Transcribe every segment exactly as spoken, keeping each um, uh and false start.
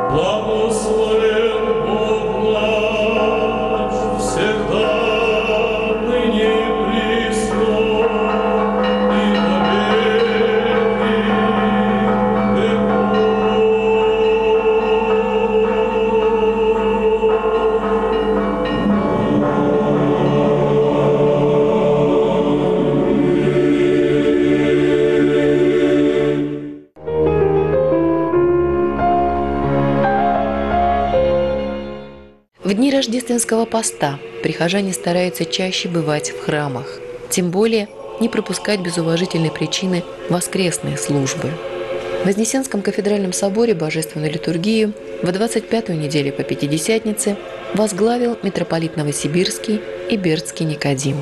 В дни рождественского поста прихожане стараются чаще бывать в храмах, тем более не пропускать без уважительной причины воскресные службы. В Вознесенском кафедральном соборе Божественную литургию в двадцать пятую неделю по Пятидесятнице возглавил митрополит Новосибирский и Бердский Никодим.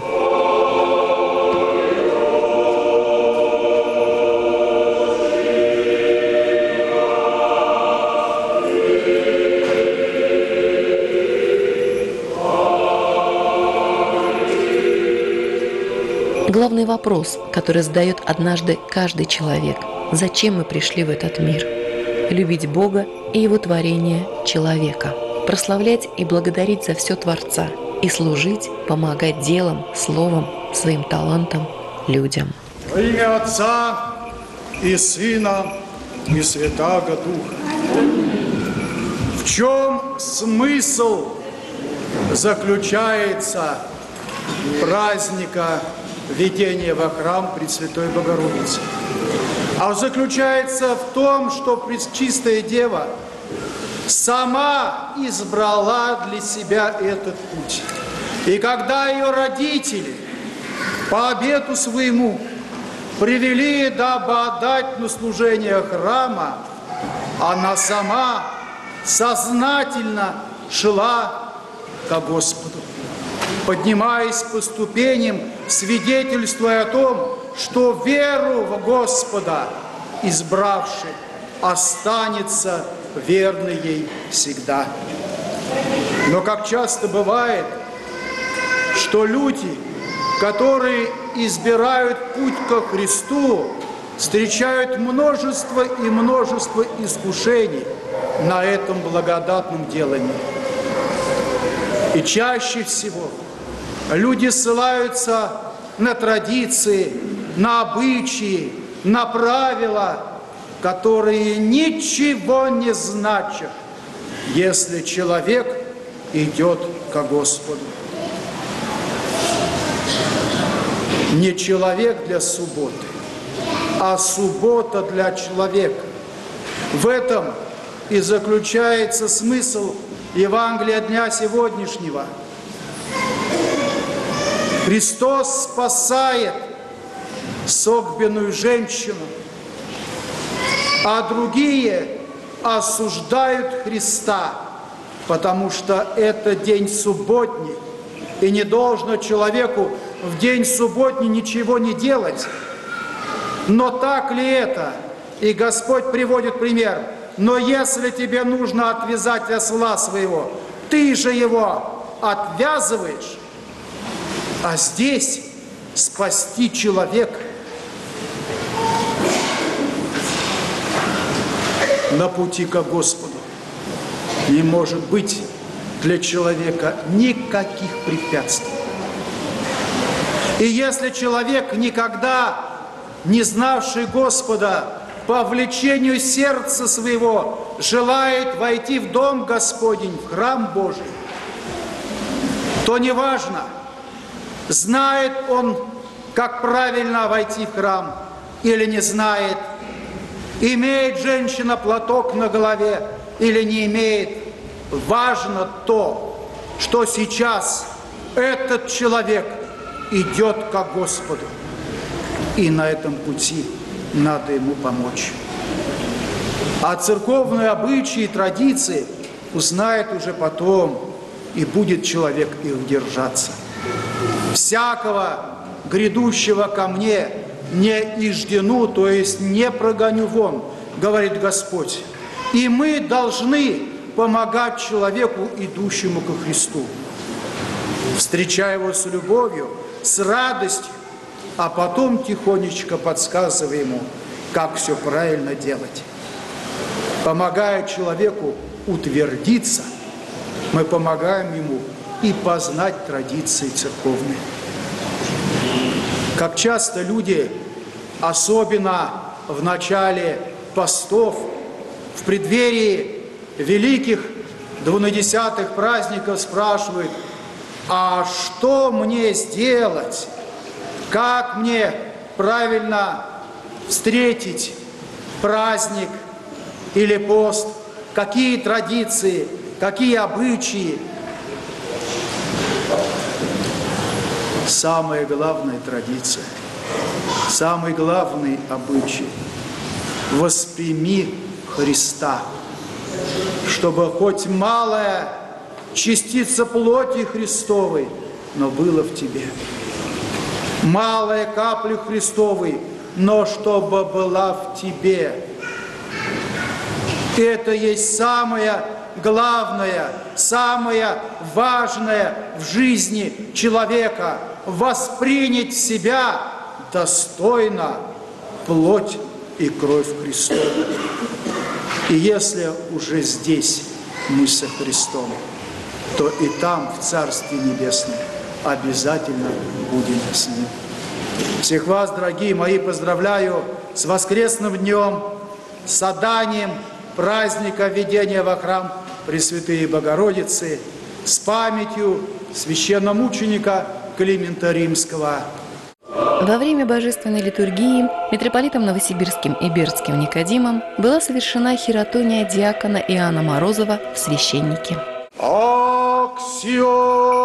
Главный вопрос, который задает однажды каждый человек – зачем мы пришли в этот мир? Любить Бога и Его творение человека, прославлять и благодарить за все Творца и служить, помогать делом, словом, своим талантом людям. Во имя Отца и Сына и Святаго Духа. В чем смысл заключается праздника введения во храм Пресвятой Богородицы? А заключается в том, что Пречистая Дева сама избрала для себя этот путь. И когда ее родители по обету своему привели, дабы отдать на служение храма, она сама сознательно шла ко Господу, поднимаясь по ступеням, свидетельствуя о том, что веру в Господа избравший останется верной ей всегда. Но как часто бывает, что люди, которые избирают путь ко Христу, встречают множество и множество искушений на этом благодатном делании. И чаще всего люди ссылаются на традиции, на обычаи, на правила, которые ничего не значат, если человек идет ко Господу. Не человек для субботы, а суббота для человека. В этом и заключается смысл Евангелия дня сегодняшнего. Христос спасает согбенную женщину, а другие осуждают Христа, потому что это день субботний, и не должно человеку в день субботний ничего не делать. Но так ли это? И Господь приводит пример. Но если тебе нужно отвязать осла своего, ты же его отвязываешь. А здесь спасти человека на пути ко Господу не может быть для человека никаких препятствий. И если человек, никогда не знавший Господа, по влечению сердца своего желает войти в дом Господень, в храм Божий, то неважно, знает он, как правильно войти в храм, или не знает, имеет женщина платок на голове или не имеет. Важно то, что сейчас этот человек идет ко Господу, и на этом пути надо ему помочь. А церковные обычаи и традиции узнает уже потом, и будет человек их держаться. «Всякого грядущего ко мне не иждену», то есть не прогоню вон, говорит Господь. И мы должны помогать человеку, идущему ко Христу, встречая его с любовью, с радостью, а потом тихонечко подсказывая ему, как все правильно делать. Помогая человеку утвердиться, мы помогаем ему и познать традиции церковные. Как часто люди, особенно в начале постов, в преддверии великих двунадесятых праздников спрашивают: а что мне сделать? Как мне правильно встретить праздник или пост? Какие традиции, какие обычаи? Самая главная традиция, самый главный обычай – восприми Христа, чтобы хоть малая частица плоти Христовой, но было в тебе. Малая капля Христовой, но чтобы была в тебе. Это есть самое главное, самое важное в жизни человека – воспринять себя достойно плоть и кровь Христова. И если уже здесь мы со Христом, то и там, в Царстве Небесном, обязательно будем с Ним. Всех вас, дорогие мои, поздравляю с воскресным днем, с оданием праздника введения во храм Пресвятой Богородицы, с памятью священномученика Климента Римского. Во время божественной литургии митрополитом Новосибирским и Бердским Никодимом была совершена хиротония диакона Иоанна Морозова в священники. Аксиос!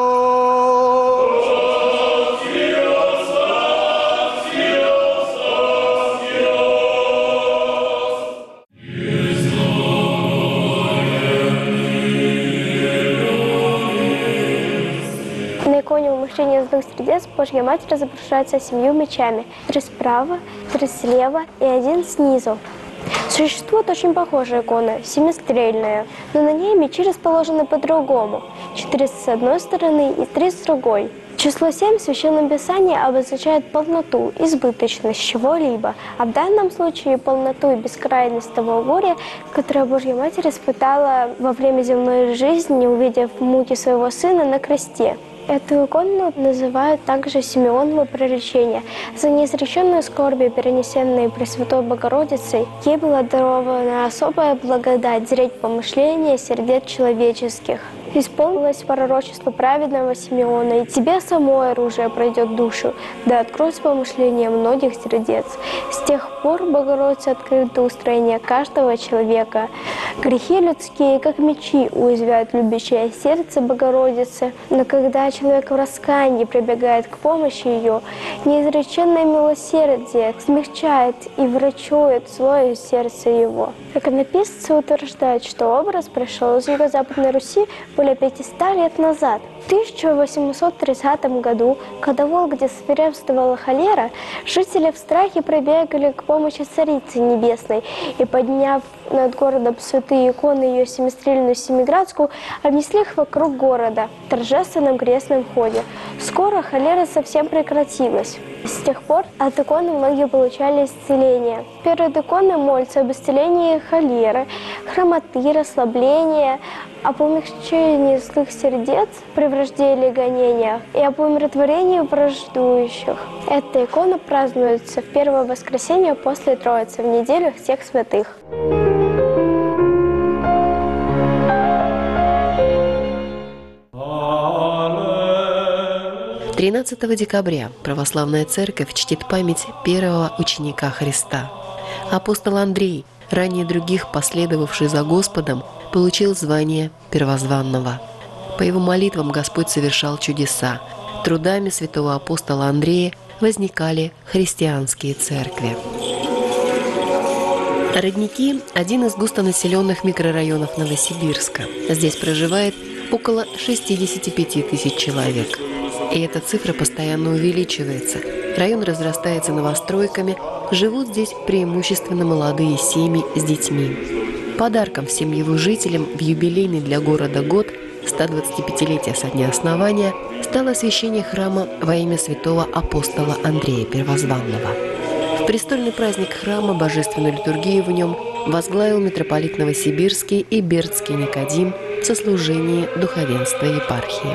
Из двух сердец Божья Матерь изображается семью мечами. Три справа, три слева и один снизу. Существует очень похожая икона, семистрельная, но на ней мечи расположены по-другому. Четыре с одной стороны и три с другой. Число семь в Священном Писании обозначает полноту, избыточность чего-либо, а в данном случае полноту и бескрайность того горя, которое Божья Матерь испытала во время земной жизни, увидев муки своего сына на кресте. Эту икону называют также Симеоново проречение. За неизреченную скорби, перенесенные Пресвятой Богородицей, ей была дарована особая благодать зреть помышления сердец человеческих. Исполнилось пророчество праведного Симеона, и тебе само оружие пройдет душу, да откроется помышление многих сердец. С тех пор Богородица открыто устроение каждого человека. Грехи людские, как мечи, уязвляют любящее сердце Богородицы, но когда человек в раскаянии прибегает к помощи ее, неизреченное милосердие смягчает и врачует злое сердце его. Иконописцы утверждают, что образ пришел из Юго-Западной Руси более пятисот лет назад. В тысяча восемьсот тридцатом году, когда в Вологде свирепствовала холера, жители в страхе прибегали к помощи Царицы Небесной и, подняв над городом святые иконы ее семистрельную Семиградскую, обнесли их вокруг города в торжественном крестном ходе. Скоро холера совсем прекратилась. С тех пор от иконы многие получали исцеление. Перед иконой молятся об исцелении холеры, хромоты, расслабления, об умягчении злых сердец при вражде или гонениях и об умиротворении враждующих. Эта икона празднуется в первое воскресенье после Троицы в неделю всех святых. тринадцатого декабря православная церковь чтит память первого ученика Христа. Апостол Андрей, ранее других последовавший за Господом, получил звание первозванного. По его молитвам Господь совершал чудеса. Трудами святого апостола Андрея возникали христианские церкви. Родники – один из густонаселенных микрорайонов Новосибирска. Здесь проживает около шестидесяти пяти тысяч человек. И эта цифра постоянно увеличивается. Район разрастается новостройками, живут здесь преимущественно молодые семьи с детьми. Подарком всем его жителям в юбилейный для города год, ста двадцатипятилетия со дня основания, стало освящение храма во имя святого апостола Андрея Первозванного. В престольный праздник храма, божественную литургию в нем возглавил митрополит Новосибирский и Бердский Никодим в сослужении духовенства епархии.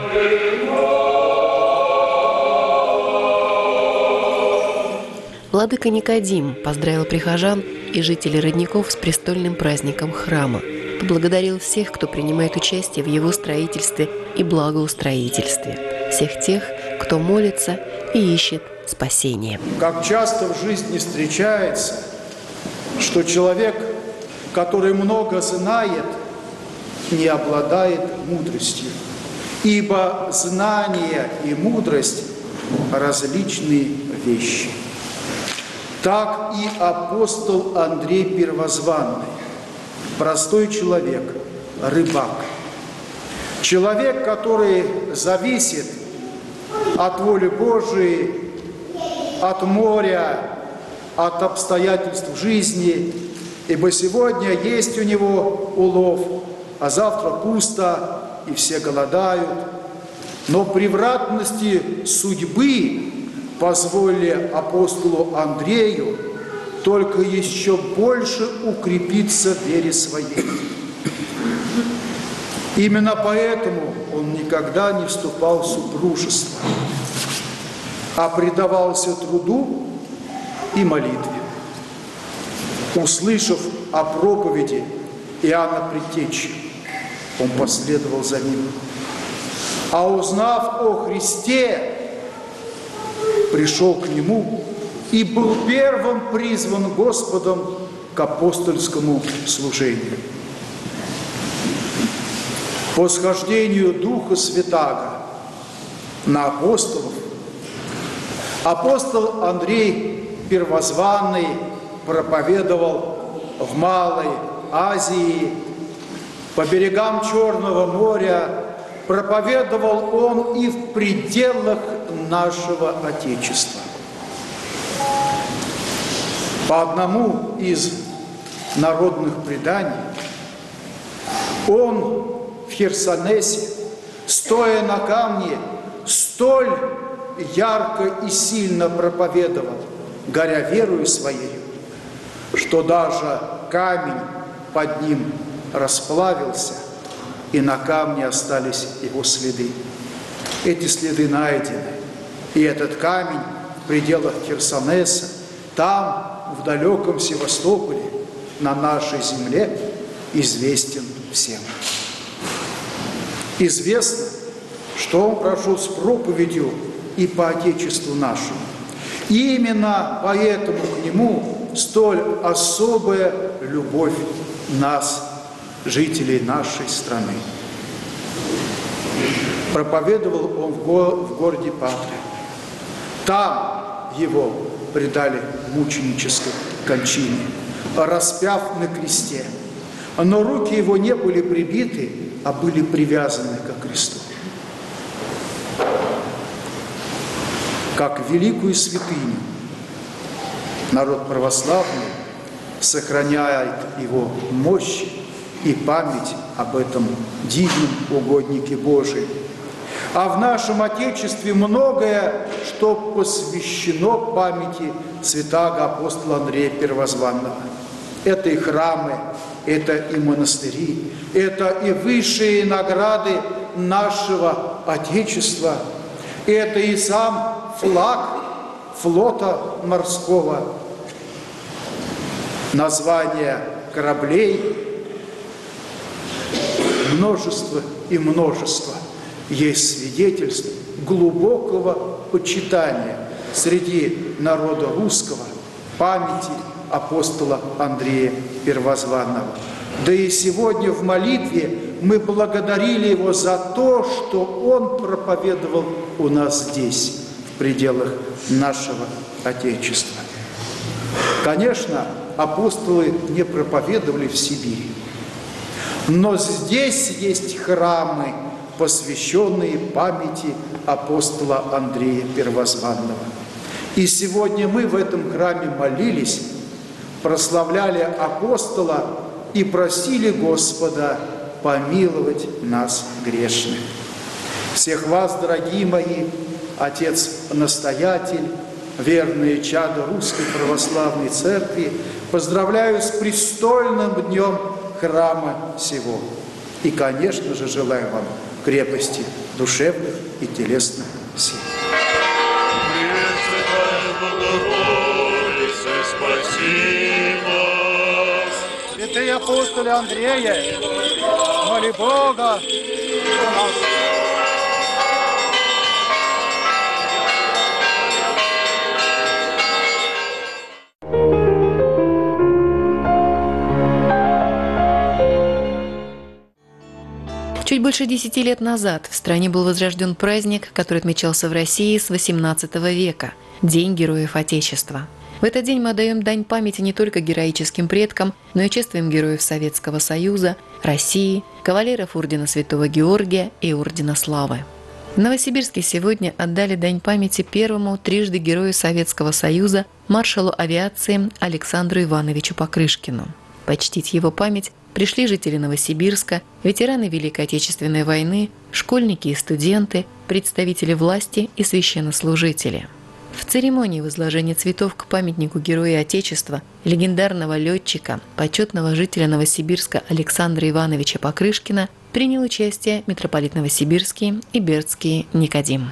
Владыка Никодим поздравил прихожан и жителей Родников с престольным праздником храма, поблагодарил всех, кто принимает участие в его строительстве и благоустроительстве, всех тех, кто молится и ищет спасения. Как часто в жизни встречается, что человек, который много знает, не обладает мудростью, ибо знание и мудрость – различные вещи. Так и апостол Андрей Первозванный, простой человек, рыбак. Человек, который зависит от воли Божией, от моря, от обстоятельств жизни, ибо сегодня есть у него улов, а завтра пусто, и все голодают. Но превратности судьбы позволили апостолу Андрею только еще больше укрепиться в вере своей. Именно поэтому он никогда не вступал в супружество, а предавался труду и молитве. Услышав о проповеди Иоанна Предтечи, он последовал за ним. А узнав о Христе, пришел к Нему и был первым призван Господом к апостольскому служению. По схождению Духа Святаго на апостолов апостол Андрей Первозванный проповедовал в Малой Азии, по берегам Черного моря, проповедовал он и в пределах нашего Отечества. По одному из народных преданий он в Херсонесе, стоя на камне, столь ярко и сильно проповедовал, горя верою своей, что даже камень под ним расплавился, и на камне остались его следы. Эти следы найдены, и этот камень в пределах Херсонеса, там, в далеком Севастополе, на нашей земле, известен всем. Известно, что он прошел с проповедью и по Отечеству нашему. И именно поэтому к нему столь особая любовь нас, жителей нашей страны. Проповедовал он в, го в городе Патре. Там его предали мученической кончине, распяв на кресте. Но руки его не были прибиты, а были привязаны ко кресту. Как великую святыню народ православный сохраняет его мощь и память об этом дивном угоднике Божием. А в нашем Отечестве многое, что посвящено памяти святаго апостола Андрея Первозванного. Это и храмы, это и монастыри, это и высшие награды нашего Отечества, это и сам флаг флота морского, название кораблей, множество и множество есть свидетельств глубокого почитания среди народа русского памяти апостола Андрея Первозванного. Да и сегодня в молитве мы благодарили его за то, что он проповедовал у нас здесь, в пределах нашего Отечества. Конечно, апостолы не проповедовали в Сибири, но здесь есть храмы, посвященные памяти апостола Андрея Первозванного. И сегодня мы в этом храме молились, прославляли апостола и просили Господа помиловать нас грешных. Всех вас, дорогие мои, отец-настоятель, верные чада Русской Православной Церкви, Поздравляю с престольным днем храма сего. И, конечно же, желаю вам крепости душевных и телесных сил. Святые апостолы Андрея, моли Бога у нас. Чуть больше десяти лет назад в стране был возрожден праздник, который отмечался в России с восемнадцатого века – День Героев Отечества. В этот день мы отдаем дань памяти не только героическим предкам, но и чествуем героев Советского Союза, России, кавалеров Ордена Святого Георгия и Ордена Славы. В Новосибирске сегодня отдали дань памяти первому трижды герою Советского Союза, маршалу авиации Александру Ивановичу Покрышкину. Почтить его память пришли жители Новосибирска, ветераны Великой Отечественной войны, школьники и студенты, представители власти и священнослужители. В церемонии возложения цветов к памятнику Героя Отечества, легендарного летчика, почетного жителя Новосибирска Александра Ивановича Покрышкина принял участие митрополит Новосибирский и Бердский Никодим.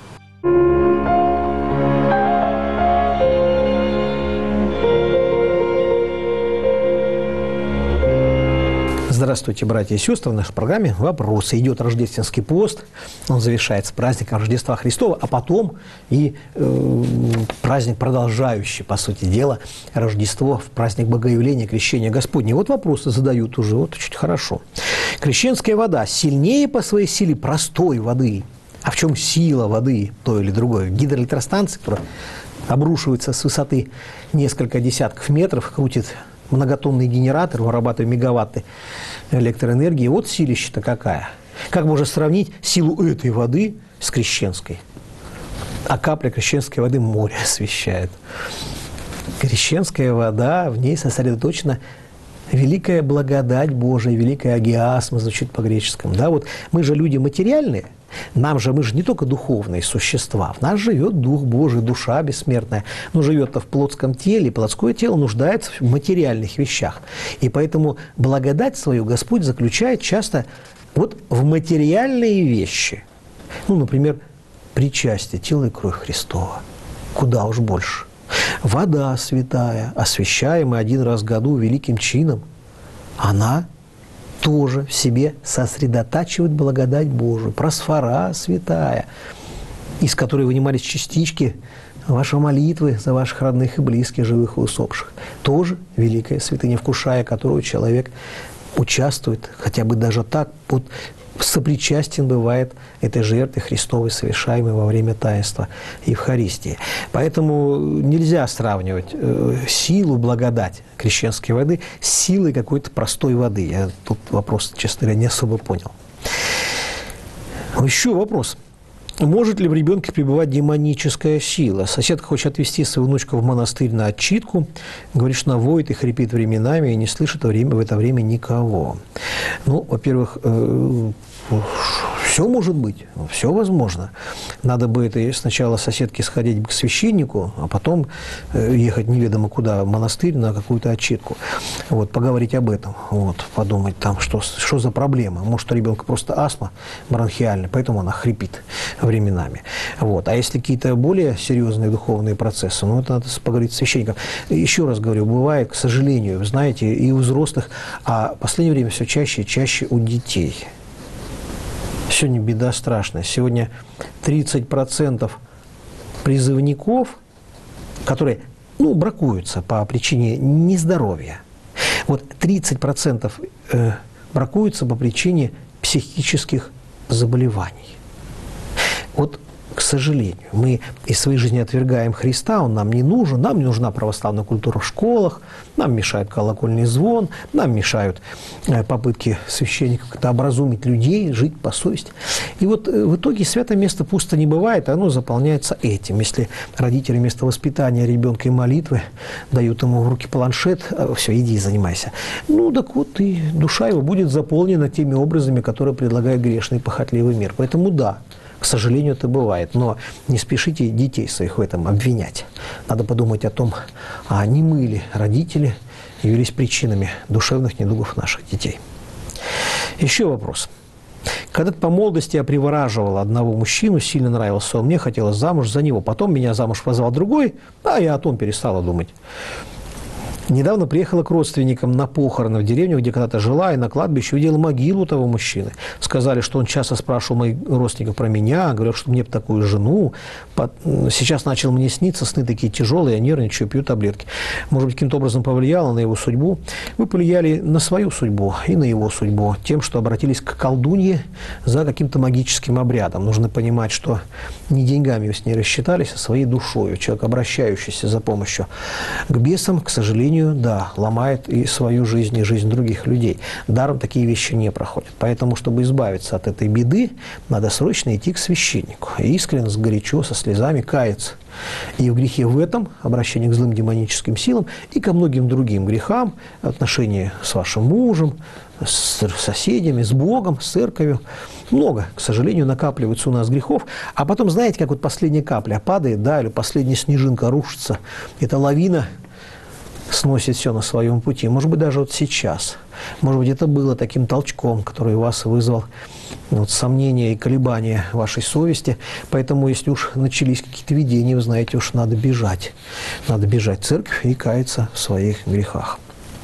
Здравствуйте, братья и сестры. В нашей программе «Вопросы». Идет рождественский пост, он завершается праздником Рождества Христова, а потом и э, праздник, продолжающий, по сути дела, Рождество, в праздник Богоявления, Крещения Господня. Вот вопросы задают уже, вот очень хорошо. Крещенская вода сильнее по своей силе простой воды? А в чем сила воды, той или другой? Гидроэлектростанция, которая обрушивается с высоты несколько десятков метров, крутит многотонный генератор, вырабатывая мегаватты электроэнергии. Вот силища-то какая. Как можно сравнить силу этой воды с крещенской? А капля крещенской воды море освещает. Крещенская вода, в ней сосредоточена великая благодать Божия, великая агиасма, звучит по-греческому. Да, вот мы же люди материальные, нам же, мы же не только духовные существа, в нас живет Дух Божий, душа бессмертная, но живет-то в плотском теле, плотское тело нуждается в материальных вещах. И поэтому благодать свою Господь заключает часто вот в материальные вещи. Ну, например, причастие, тело и кровь Христова. Куда уж больше. Вода святая, освящаемая один раз в году великим чином, она тоже в себе сосредотачивает благодать Божию. Просфора святая, из которой вынимались частички вашей молитвы за ваших родных и близких, живых и усопших. Тоже великая святыня, вкушая которую человек участвует, хотя бы даже так, вот, сопричастен бывает этой жертве Христовой, совершаемой во время таинства Евхаристии. Поэтому нельзя сравнивать э, силу, благодать крещенской воды с силой какой-то простой воды. Я тут вопрос, честно говоря, не особо понял. Еще вопрос. Может ли в ребенке пребывать демоническая сила? Соседка хочет отвезти свою внучку в монастырь на отчитку. Говорит, что она воет и хрипит временами и не слышит в это время никого. Ну, во-первых, все может быть, все возможно. Надо бы это сначала соседке сходить к священнику, а потом ехать неведомо куда, в монастырь на какую-то отчитку. Вот, поговорить об этом, вот, подумать там, что, что за проблема. Может, у ребенка просто астма бронхиальная, поэтому она хрипит временами. Вот. А если какие-то более серьезные духовные процессы, ну, это надо поговорить с священником. Еще раз говорю, бывает, к сожалению, вы знаете, и у взрослых, а в последнее время все чаще и чаще у детей. Сегодня беда страшная. Сегодня тридцать процентов призывников, которые, ну, бракуются по причине нездоровья. Вот тридцать процентов э, бракуются по причине психических заболеваний. Вот, к сожалению, мы из своей жизни отвергаем Христа, Он нам не нужен, нам не нужна православная культура в школах, нам мешает колокольный звон, нам мешают попытки священников как-то образумить людей, жить по совести. И вот в итоге святое место пусто не бывает, оно заполняется этим. Если родители вместо воспитания ребенка и молитвы дают ему в руки планшет, все, иди и занимайся. Ну, так вот, и душа его будет заполнена теми образами, которые предлагает грешный и похотливый мир. Поэтому да, к сожалению, это бывает, но не спешите детей своих в этом обвинять. Надо подумать о том, а не мы ли, родители, явились причинами душевных недугов наших детей. Еще вопрос. Когда-то по молодости я привораживал одного мужчину, сильно нравился он мне, хотелось замуж за него. Потом меня замуж позвал другой, а я о том перестала думать. Недавно приехала к родственникам на похороны в деревню, где когда-то жила, и на кладбище увидела могилу того мужчины. Сказали, что он часто спрашивал моих родственников про меня, говорил, что мне бы такую жену. Сейчас начал мне сниться, сны такие тяжелые, я нервничаю, пью таблетки. Может быть, каким-то образом повлияло на его судьбу. Вы повлияли на свою судьбу и на его судьбу тем, что обратились к колдунье за каким-то магическим обрядом. Нужно понимать, что не деньгами вы с ней рассчитались, а своей душой. Человек, обращающийся за помощью к бесам, к сожалению, да, ломает и свою жизнь, и жизнь других людей. Даром такие вещи не проходят. Поэтому, чтобы избавиться от этой беды, надо срочно идти к священнику. И искренне, горячо, со слезами каяться. И в грехе в этом, обращение к злым демоническим силам, и ко многим другим грехам, отношения с вашим мужем, с соседями, с Богом, с церковью. Много, к сожалению, накапливается у нас грехов. А потом, знаете, как вот последняя капля падает, да, или последняя снежинка рушится. Это лавина сносит все на своем пути. Может быть, даже вот сейчас. Может быть, это было таким толчком, который у вас вызвал вот, сомнения и колебания вашей совести. Поэтому, если уж начались какие-то видения, вы знаете, уж надо бежать. Надо бежать в церковь и каяться в своих грехах.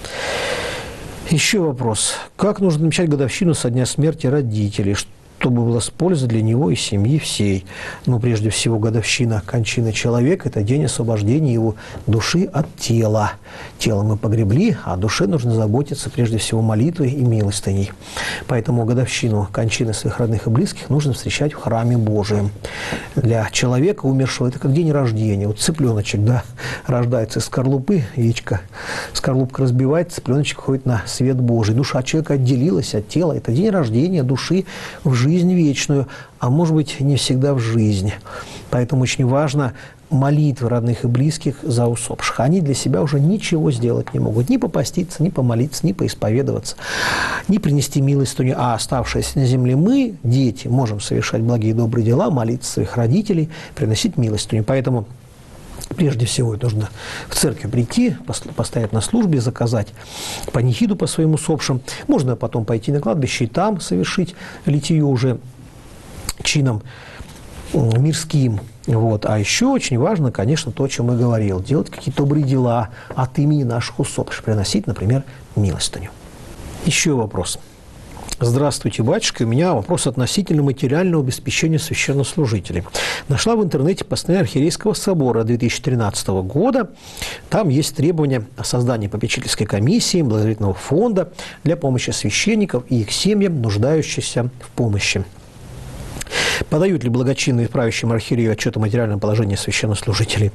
Еще вопрос. Как нужно отмечать годовщину со дня смерти родителей, чтобы было с пользой для него и семьи всей? Ну, прежде всего, годовщина кончины человека – это день освобождения его души от тела. Тело мы погребли, а о душе нужно заботиться прежде всего молитвой и милостыней. Поэтому годовщину кончины своих родных и близких нужно встречать в храме Божием. Для человека умершего это как день рождения. Вот цыпленочек, да, рождается из скорлупы, яичко, скорлупка разбивается, цыпленочек ходит на свет Божий. Душа человека отделилась от тела. Это день рождения души в жизнь. жизнь вечную, а может быть, не всегда в жизни. Поэтому очень важно молитвы родных и близких за усопших. Они для себя уже ничего сделать не могут. Ни попаститься, ни помолиться, ни поисповедоваться, ни принести милостыню. А оставшиеся на земле мы, дети, можем совершать благие и добрые дела, молиться своих родителей, приносить милостыню. Поэтому прежде всего нужно в церковь прийти, постоять на службе, заказать панихиду по своим усопшим. Можно потом пойти на кладбище и там совершить литию уже чином мирским. Вот. А еще очень важно, конечно, то, о чем я говорил. Делать какие-то добрые дела от имени наших усопших. Приносить, например, милостыню. Еще вопрос. Здравствуйте, батюшка. У меня вопрос относительно материального обеспечения священнослужителей. Нашла в интернете постановление Архиерейского собора две тысячи тринадцатого года. Там есть требования о создании попечительской комиссии, благотворительного фонда для помощи священников и их семьям, нуждающихся в помощи. Подают ли благочинные правящим архиерею отчет о материальном положении священнослужителей?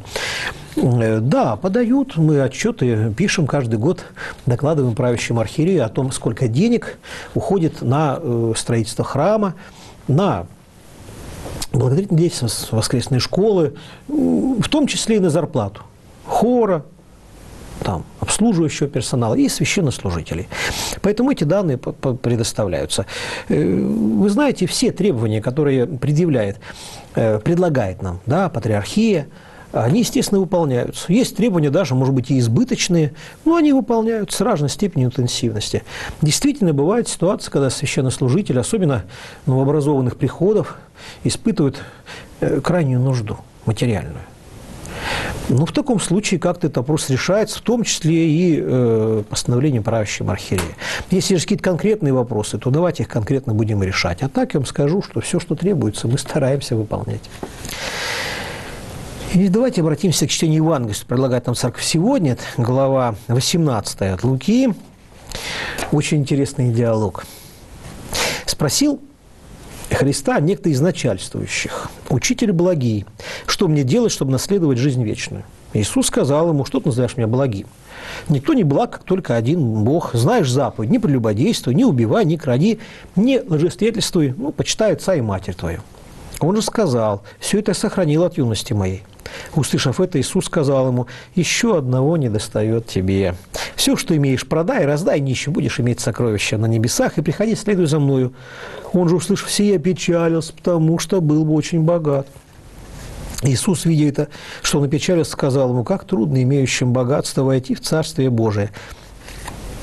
Да, подают. Мы отчеты пишем каждый год, докладываем правящему архиерею о том, сколько денег уходит на строительство храма, на благотворительную деятельность, воскресные школы, в том числе и на зарплату хора, там, обслуживающего персонала и священнослужителей. Поэтому эти данные предоставляются. Вы знаете, все требования, которые предъявляет, предлагает нам, да, патриархия, они, естественно, выполняются. Есть требования даже, может быть, и избыточные, но они выполняются с разной степенью интенсивности. Действительно, бывает ситуация, когда священнослужители, особенно новообразованных приходов, испытывают крайнюю нужду материальную. Ну, в таком случае как-то этот вопрос решается, в том числе и э, постановлением правящего архиерея. Если есть какие-то конкретные вопросы, то давайте их конкретно будем решать. А так я вам скажу, что все, что требуется, мы стараемся выполнять. И давайте обратимся к чтению Евангелия, что предлагает нам Церковь сегодня. Это глава восемнадцатая от Луки. Очень интересный диалог. Спросил Христа некто из начальствующих: «Учитель благий, что мне делать, чтобы наследовать жизнь вечную?» Иисус сказал ему: «Что ты называешь меня благим? Никто не благ, как только один Бог. Знаешь заповедь: не прелюбодействуй, не убивай, не кради, не лжесвидетельствуй, ну, почитай отца и матерь твою». Он же сказал: «Все это я сохранил от юности моей». Услышав это, Иисус сказал ему: «Еще одного недостает тебе. Все, что имеешь, продай, раздай нищим, будешь иметь сокровища на небесах, и приходи, следуй за мною». Он же, услышав сие, опечалился, потому что был бы очень богат. Иисус, видя это, что он опечалился, сказал ему: «Как трудно имеющим богатство войти в Царствие Божие».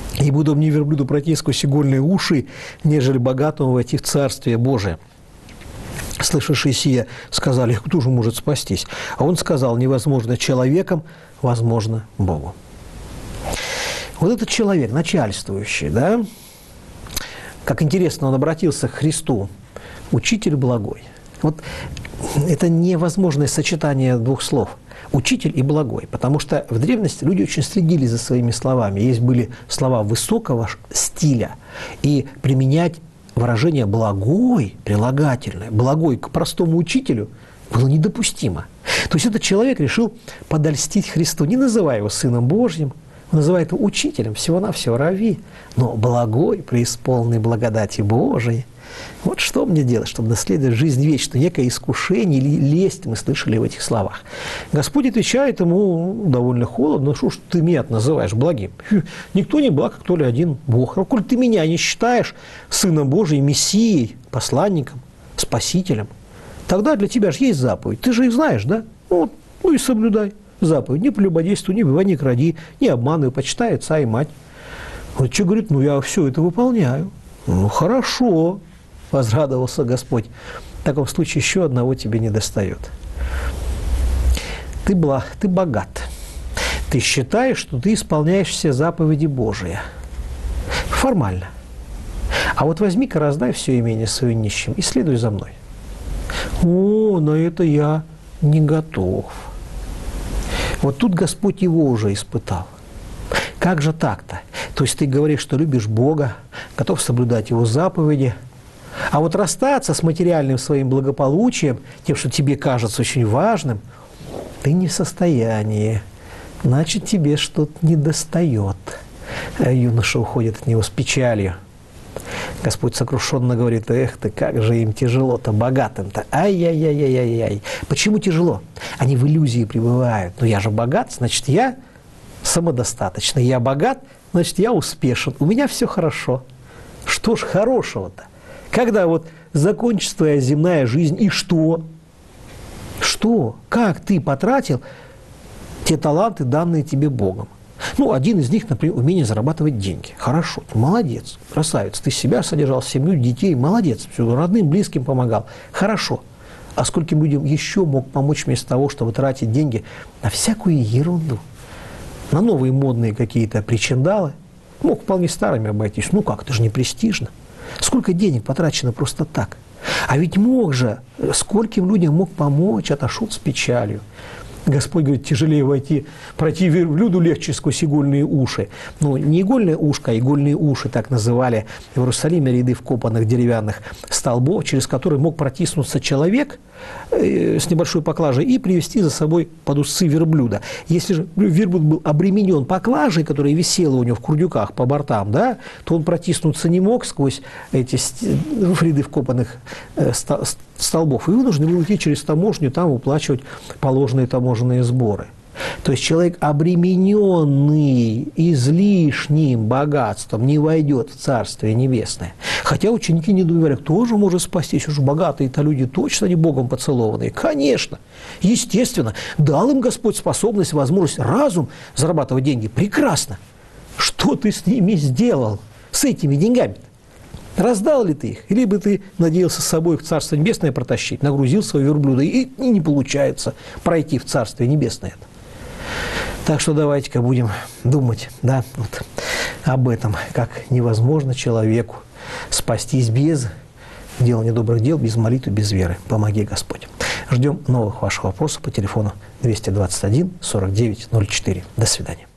Ибо удобнее верблюду пройти сквозь игольные уши, нежели богатому войти в Царствие Божие. Слышавшие сие сказали: кто же может спастись? А он сказал: невозможно человеком, возможно Богу. Вот этот человек, начальствующий, да, как интересно, он обратился к Христу: учитель благой. Вот это невозможное сочетание двух слов. Учитель и благой. Потому что в древности люди очень следили за своими словами. Есть были слова высокого стиля. И применять выражение «благой», прилагательное, «благой» к простому учителю было недопустимо. То есть этот человек решил подольстить Христу, не называя его Сыном Божьим, он называет его учителем, всего-навсего рави, но благой, преисполненный благодати Божией. Вот что мне делать, чтобы наследовать жизнь вечную? Некое искушение или лесть мы слышали в этих словах. Господь отвечает ему довольно холодно: ну что ж ты меня называешь благим? Никто не благ, как только один Бог. А коль ты меня не считаешь Сыном Божиим, Мессией, посланником, Спасителем, тогда для тебя же есть заповедь. Ты же их знаешь, да? Ну, вот, ну и соблюдай заповедь. Не прелюбодействуй, не убивай, не кради, не обманывай, почитай отца и мать. Вот что говорит: ну я все это выполняю. Ну хорошо. Возрадовался Господь. В таком случае еще одного тебе не достает. Ты, благ, ты богат. Ты считаешь, что ты исполняешь все заповеди Божии. Формально. А вот возьми-ка, раздай все имение свое нищим и следуй за мной. О, на это я не готов. Вот тут Господь его уже испытал. Как же так-то? То есть ты говоришь, что любишь Бога, готов соблюдать Его заповеди, а вот расстаться с материальным своим благополучием, тем, что тебе кажется очень важным, ты не в состоянии. Значит, тебе что-то недостает. А юноша уходит от него с печалью. Господь сокрушенно говорит: эх ты, как же им тяжело-то, богатым-то. Ай-яй-яй-яй-яй. Почему тяжело? Они в иллюзии пребывают. Но я же богат, значит, я самодостаточный. Я богат, значит, я успешен. У меня все хорошо. Что ж хорошего-то? Когда вот закончится твоя земная жизнь, и что? Что? Как ты потратил те таланты, данные тебе Богом? Ну, один из них, например, умение зарабатывать деньги. Хорошо, молодец, красавец. Ты себя содержал, семью, детей, молодец. Все, родным, близким помогал. Хорошо. А скольким людям еще мог помочь вместо того, чтобы тратить деньги на всякую ерунду? На новые модные какие-то причиндалы? Мог вполне старыми обойтись. Ну как, это же не престижно. Сколько денег потрачено просто так? А ведь мог же, скольким людям мог помочь, отошел с печалью. Господь говорит: тяжелее войти, пройти верблюду легче сквозь игольные уши. Ну, не игольное ушко, а игольные уши, так называли в Иерусалиме ряды вкопанных деревянных столбов, через которые мог протиснуться человек с небольшой поклажей и привести за собой под усы верблюда. Если же верблюд был обременен поклажей, которая висела у него в курдюках по бортам, да, то он протиснуться не мог сквозь эти ряды вкопанных столбов и вынужден был идти через таможню, там уплачивать положенные таможенные сборы. То есть человек, обремененный излишним богатством, не войдет в Царствие Небесное. Хотя ученики недоверяют: кто же может спастись? Уж богатые-то люди точно не Богом поцелованные. Конечно, естественно, дал им Господь способность, возможность, разум зарабатывать деньги. Прекрасно. Что ты с ними сделал, с этими деньгами-то? Раздал ли ты их? Или бы ты надеялся с собой в Царство Небесное протащить, нагрузил свои верблюда, и, и не получается пройти в Царствие Небесное. Так что давайте-ка будем думать, да, вот, об этом, как невозможно человеку спастись без делания добрых дел, без молитвы, без веры. Помоги, Господь. Ждем новых ваших вопросов по телефону двести двадцать один сорок девять ноль четыре. До свидания.